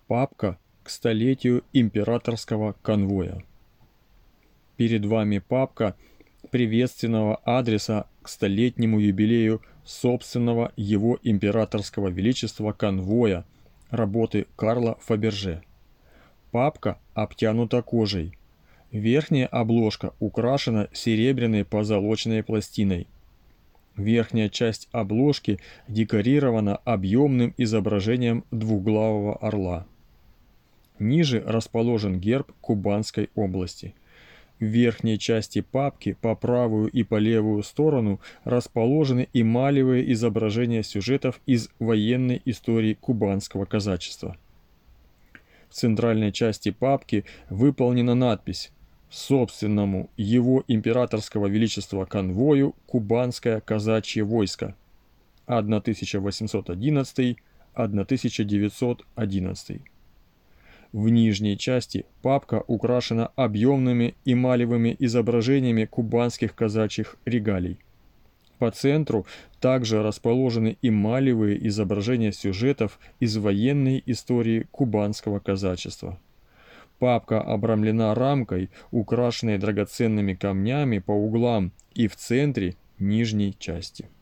Папка к столетию императорского конвоя. Перед вами папка приветственного адреса к столетнему юбилею собственного его императорского величества конвоя работы Карла Фаберже. Папка обтянута кожей. Верхняя обложка украшена серебряной позолоченной пластиной. Верхняя часть обложки декорирована объемным изображением двуглавого орла. Ниже расположен герб Кубанской области. В верхней части папки по правую и по левую сторону расположены эмалевые изображения сюжетов из военной истории кубанского казачества. В центральной части папки выполнена надпись «Собственному его императорского величества конвою Кубанское казачье войско 1811-1911». В нижней части папка украшена объемными эмалевыми изображениями кубанских казачьих регалий. По центру также расположены эмалевые изображения сюжетов из военной истории кубанского казачества. Папка обрамлена рамкой, украшенной драгоценными камнями по углам и в центре нижней части.